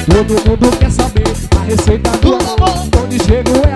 Todo mundo quer saber a receita do amor. Onde chego é